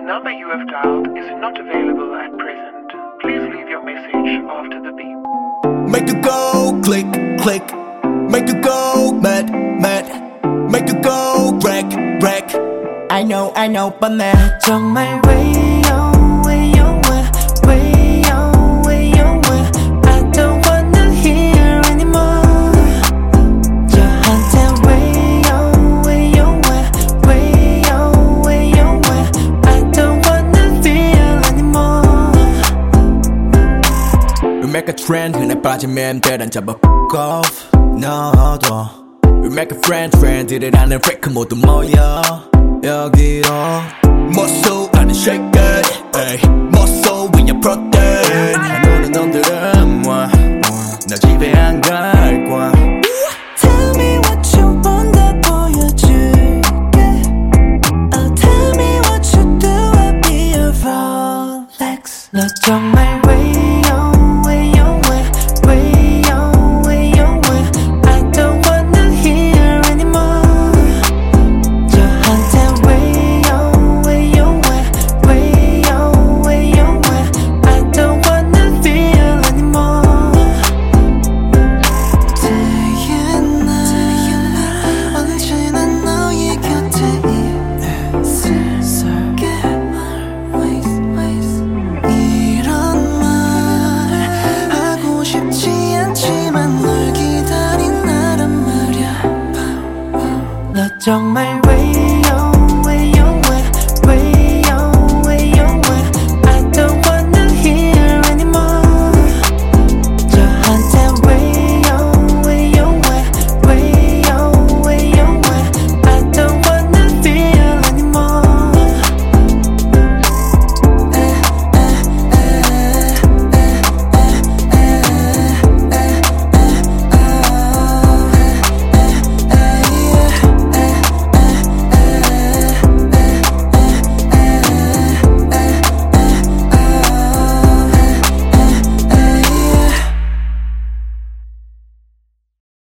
number you have dialed is not available at present. Please leave your message after the beep. Make you go click, click. Make you go mad, mad. Make you go wreck, wreck. I know, but man. 정말 왜요, 왜요, 왜요, 왜요, 왜 I don't wanna hear anymore. 저한테 왜요, 왜요, 왜요, 왜요, 왜 I don't wanna feel anymore. We make a trend, 흔해 빠진 맴들은 잡아 fuck off. 너도 We make a friend, friend들을 아는 freak 모두 모여 여기로 멋소 아는 shake it ay. 멋소 위에 protect 너는 놈들은 나 집에 안 갈 거야. Tell me what you want 다 보여줄게. Oh tell me what you do I'll be your Rolex. 너 정말 왜요, 왜요, 왜요, 왜요, 왜 I don't wanna hear anymore. 저한테 왜요, 왜요, 왜요, 왜요, 왜 I don't wanna feel anymore. 언제나 너의 곁에 있을게. 이런 말 하고 싶지 않지만 널 기다린 나란 말야. 너 정말 왜